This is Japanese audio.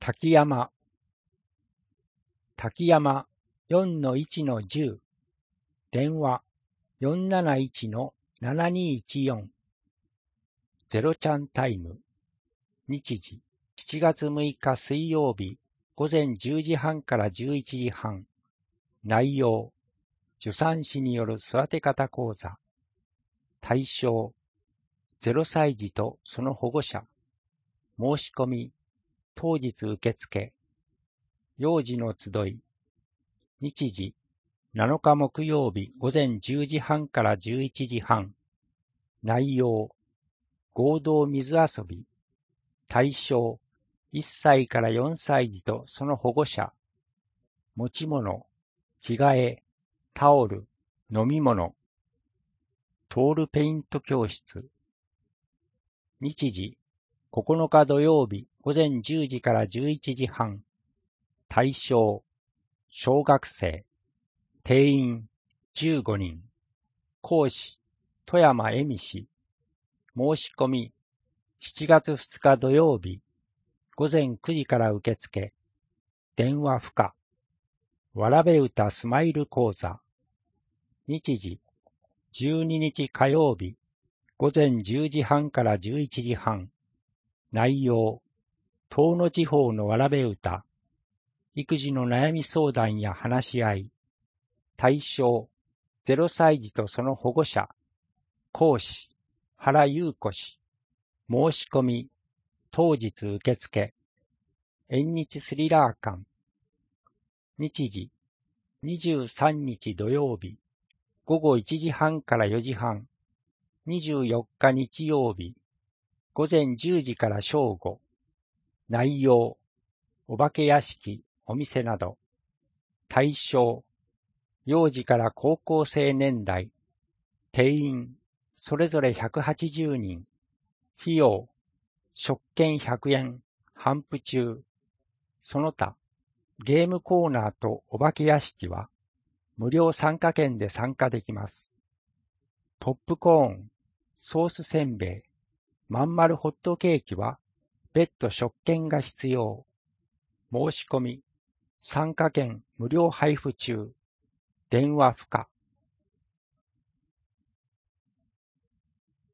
滝山。滝山 4-1-10。電話 471-7214。ゼロチャンタイム。日時7月6日水曜日午前10時半から11時半。内容助産師による育て方講座。対象0歳児とその保護者。申し込み当日受付。幼児の集い。日時7日木曜日午前10時半から11時半。内容合同水遊び。対象1歳から4歳児とその保護者。持ち物、着替え、タオル、飲み物。トールペイント教室。日時9日土曜日午前10時から11時半。対象小学生。定員15人。講師富山恵美氏。申し込み7月2日土曜日午前9時から受付。電話不可。わらべ歌スマイル講座。日時12日火曜日午前10時半から11時半。内容遠野地方のわらべ歌。育児の悩み相談や話し合い。対象0歳児とその保護者。講師原優子氏。申し込み当日受付。縁日スリラー館。日時23日土曜日午後1時半から4時半。24日日曜日午前10時から正午。内容お化け屋敷、お店など。対象幼児から高校生年代。定員それぞれ180人。費用食券100円。頒布中。その他ゲームコーナーとお化け屋敷は無料参加券で参加できます。ポップコーン、ソースせんべい、まんまるホットケーキは別途食券が必要。申し込み、参加券無料配布中。電話不可。